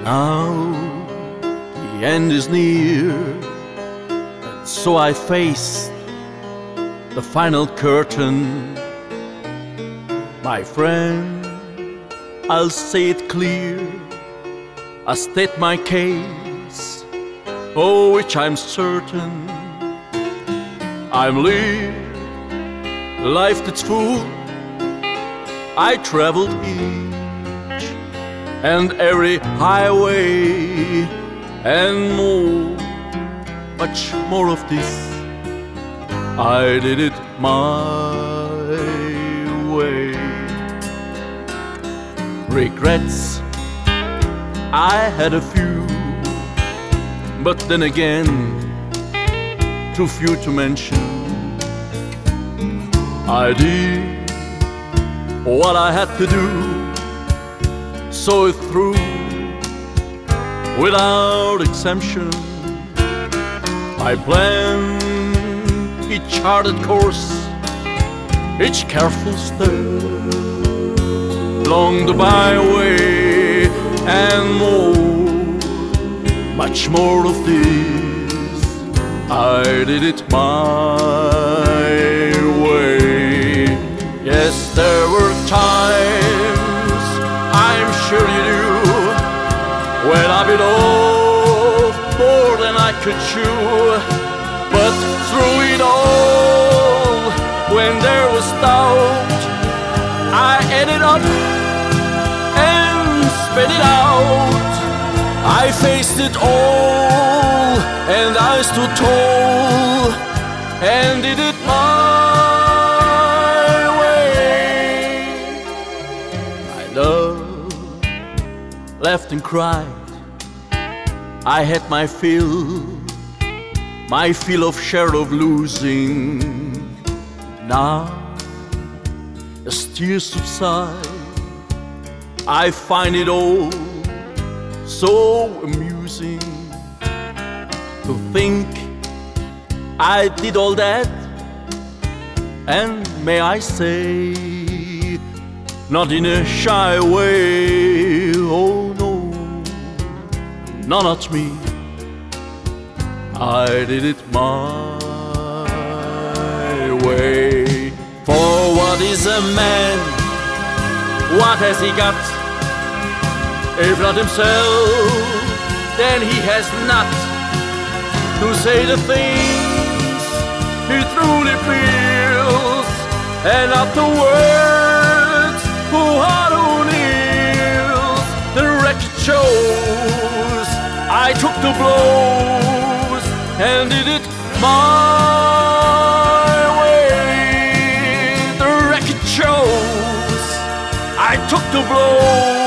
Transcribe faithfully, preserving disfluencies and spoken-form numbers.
Now the end is near, and so I face the final curtain. My friend, I'll say it clear, I state my case, oh, which I'm certain. I'm lived a life that's full. I traveled each and every highway, and more, much more of this, I did it my way. Regrets, I had a few, but then again, too few to mention. I did what I had to do, saw it through without exemption. I planned each charted course, each careful step along the byway, and more, much more of this, I did it my way. Yes, there were times, I'm sure you do, when I bit off more than I could chew. But through it all, when there was doubt, I ate it up and spit it out. I faced it all, and I stood tall and did it my way. I loved, laughed and cried. I had my fill, my fill of share of losing. Now, as tears subside, I find it all so amusing to think I did all that, and may I say, not in a shy way. Oh no, no, not me, I did it my way. For what is a man? What has he got? If not himself, then he has not to say the things he truly feels, and not the words who are who kneels. The record shows I took the blows and did it my way. The record shows I took the blows